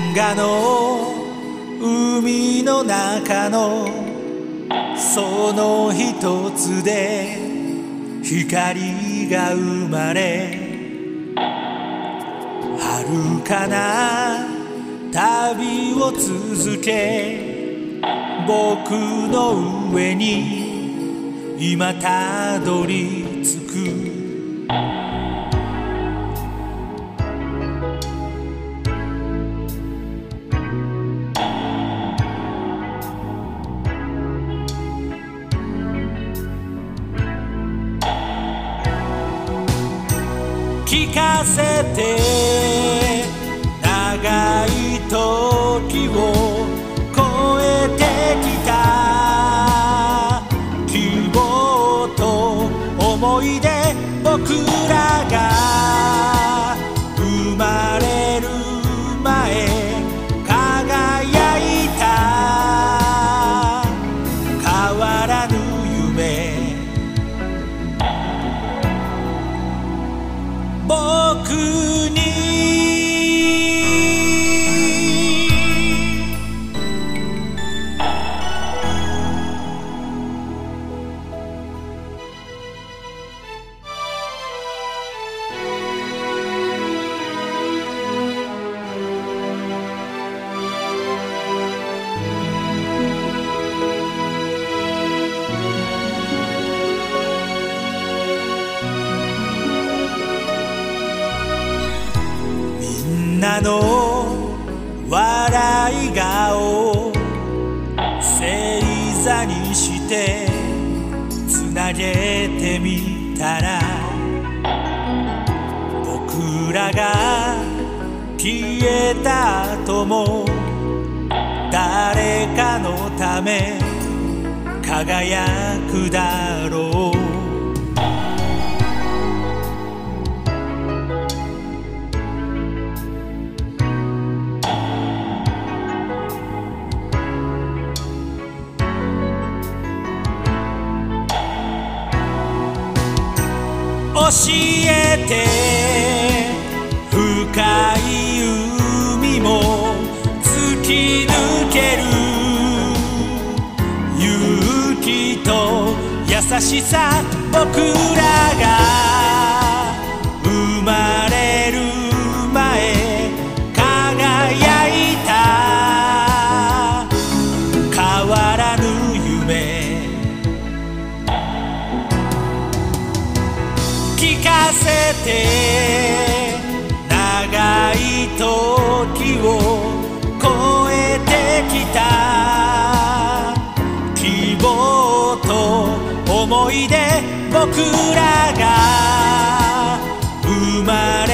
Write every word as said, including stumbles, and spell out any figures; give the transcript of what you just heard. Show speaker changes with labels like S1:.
S1: 河の海の中のその一つで光が生まれ、遥かな旅を続け、僕の上に今たどり着く。聞かせて長い時を越えてきた希望と思い出、僕らが生まれる前輝いた変わらぬ夢、僕にみんなの笑い顔星座にしてつなげてみたら、僕らが消えた後も誰かのため輝くだろう。教えて深い海も突き抜ける勇気と優しさ、僕らが生まれる前輝いた変わらぬ夢、聞かせて長い時を越えてきた希望と思い出、僕らが生まれ